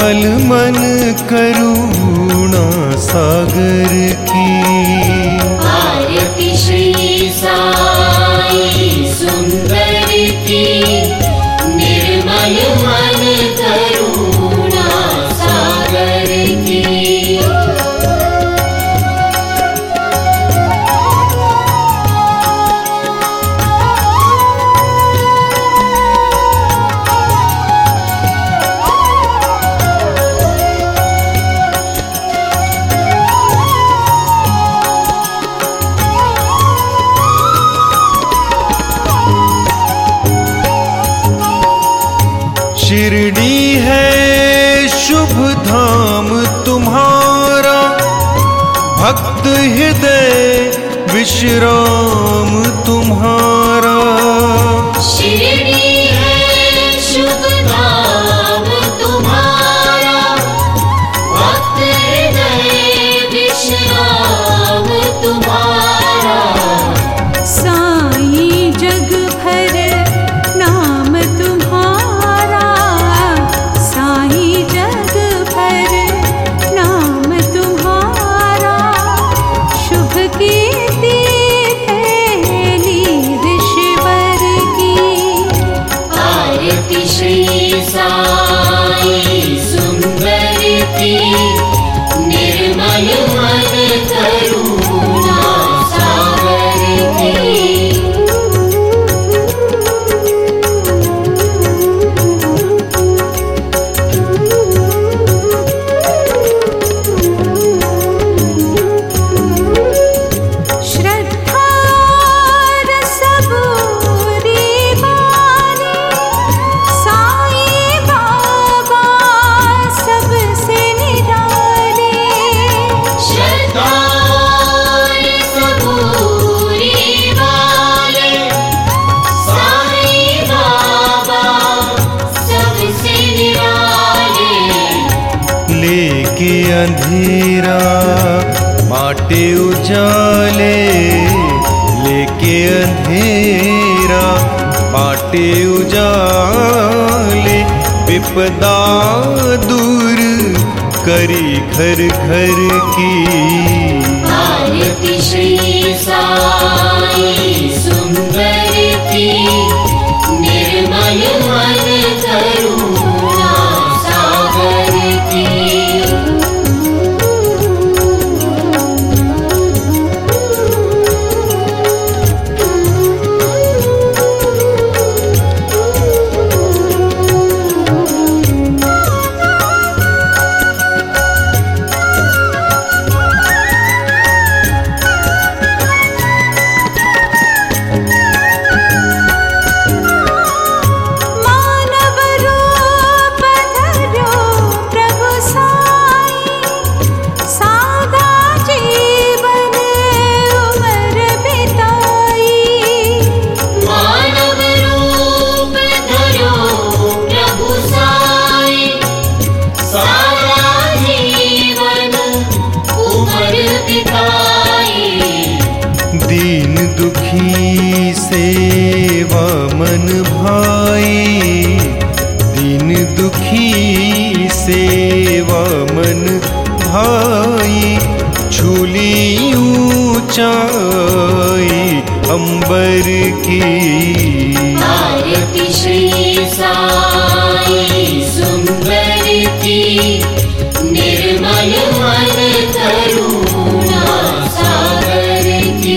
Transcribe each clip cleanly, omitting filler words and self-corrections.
निर्मल मन करुणा सागर की। आरती श्री साई सुंदर की, निर्मल मन करुणा सागर की। शिरडी है शुभ धाम तुम्हारा, भक्त हृदय विश्राम तुम्हारा। शिरडी है शुभ धाम तुम्हारा, भक्त हृदय विश्राम तुम्हारा। साईं जग भर नाम तुम्हारा, साईं जग भर नाम तुम्हारा। शुभ कीर्ति फैली ऋषिवर की। आरती श्री साई सुंदर की, निर्मल मन करुणा सागर की। श्रद्धा सबूरी वाली, साईं बाबा सबसे निराले। श्रद्धा सबूरी वाले, साईं बाबा सबसे निराले। लेके अंधेरा बाटे उजाले, लेके अंधेरा बाटे उजाले। विपदा दूर करी घर घर की। आरती श्री साई सुंदर की, निर्मल मन करुणा सागर की। मानव रूप धरो प्रभु साईं, सादा जीवन उम्र बिताई। मानव रूप धरो प्रभु साईं, सारा जीवन उम्र बिताई। दीन दुखी सेवा मन भाई, दीन दुखी सेवा मन भाई। झूली ऊंचाई अंबर की। आरती श्री साई सुंदर की, निर्मल मन करुणा सागर की।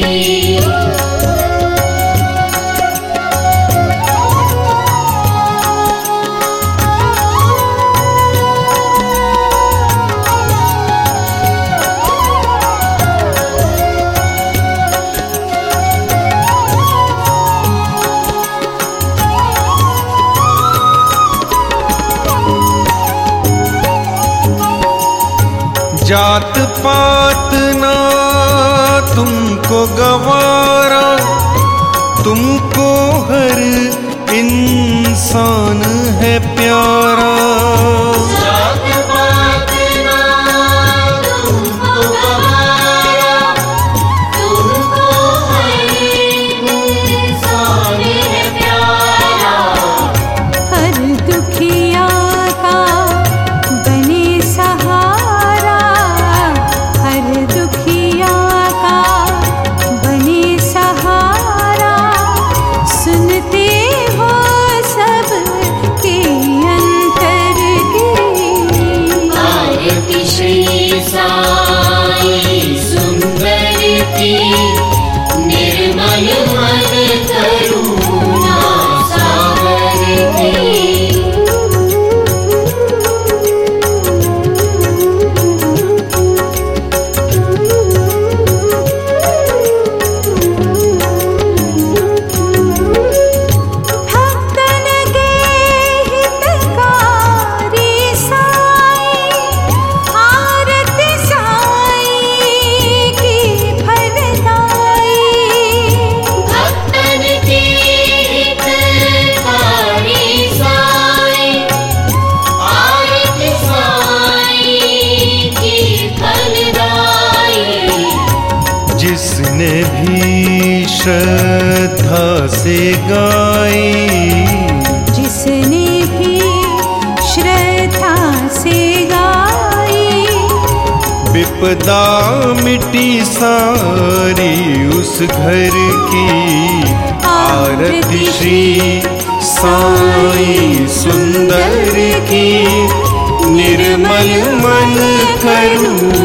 जात पात ना तुमको गवारा, तुमको हर इंसान है प्यारा। जात पात ना तुमको गवारा, तुमको हर इंसान है प्यारा। हर दुखिया का बन की, निर्मल मन करुणा सागर की। जिसने भी श्रद्धा से गाई, जिसने भी श्रद्धा से गाई, विपदा मिटी सारी उस घर की। आरती श्री साईं सुंदर की, निर्मल मन करुणा